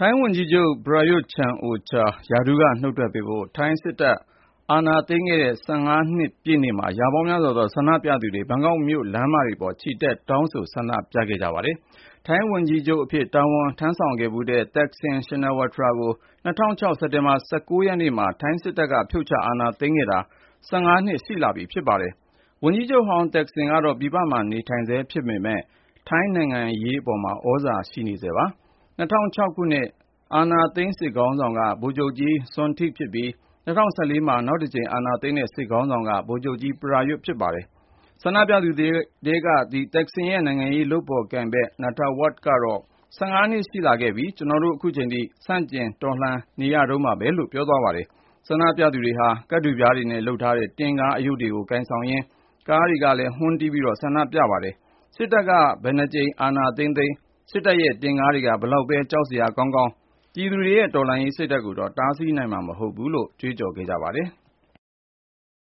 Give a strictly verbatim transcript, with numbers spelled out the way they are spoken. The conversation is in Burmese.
ထိုင်းဝန်ကြီးချုပ် Prayut Chan-o-cha ရာထူးကနုတ်ထွက်ပေးဖို့ ထိုင်းစစ်တပ်အာဏာသိမ်းခဲ့တဲ့ ၁၅ နှစ်ပြည့်နေ့မှာ ရာပေါင်းများစွာသော ဆန္ဒပြသူတွေ ဘန်ကောက်မြို့လမ်းမတွေပေါ် ချီတက်တောင်းဆိုဆန္ဒပြခဲ့ကြပါတယ်။ ထိုင်းဝန်ကြီးချုပ်အဖြစ် တာဝန်ထမ်းဆောင်ခဲ့ဖူးတဲ့ Thaksin Shinawatra ကို ၂၀၀၆ စက်တင်ဘာ ၁၉ ရက်နေ့မှာ ထိုင်းစစ်တပ်က ဖြုတ်ချအာဏာသိမ်းခဲ့တာ ၁၅ နှစ်ရှိလာပြီဖြစ်ပါတယ်။ ဝန်ကြီးချုပ်ဟောင်း Thaksin ကတော့ ပြည်ပမှာနေထိုင်ဆဲဖြစ်ပေမယ့် ထိုင်းနိုင်ငံရေးအပေါ် သြဇာရှိနေဆဲပါ။ ၂၀၀၆ ခုနှစ် အာဏာသိမ်းစစ်ခေါင်းဆောင်က ဗိုလ်ချုပ်ကြီး Sonthi Boonyaratglin ဖြစ်ပြီး ၂၀၁၄ မှာ နောက်တကြိမ်အာဏာသိမ်းတဲ့ စစ်ခေါင်းဆောင်က ဗိုလ်ချုပ်ကြီး Prayut ဖြစ်ပါတယ်။ ဆန္ဒပြသူတွေထဲက Thaksin ရဲ့ နိုင်ငံရေးလုပ်ဖေါ်ကိုင်ဖက် Nattawut ကတော့ ၁၅ နှစ်ရှိလာခဲ့ပြီ၊ ကျနော်တို့ ခုချိန်ထိ ဆန့်ကျင်တွန်းလှန်နေရတုန်းပါပဲလို့ ပြောသွားပါတယ်။ ဆန္ဒပြသူတွေဟာ ကပ်ထူပြားတွေနဲ့လုပ်ထားတဲ့ တင့်ကားအရုပ်တွေကို ကိုင်ဆောင်ရင်း ကားတွေကလည်း ဟွန်းတီးပြီး ဆန္ဒပြကြပါတယ်။ စစ်တပ်က ဘယ်နှစ်ကြိမ်အာဏာသိမ်းသိမ်း စစ်တပ်ရဲ့တင့်ကားတွေက ဘယ်လောက်ပဲ ကြောက်စရာကောင်းကောင်း ပြည်သူတွေရဲ့ တော်လှန်ရေးစိတ်ဓာတ်ကိုတော့ တားဆီးနိုင်မှာမဟုတ်ဘူးလို့ ကြွေးကြော်ခဲ့ကြပါတယ်။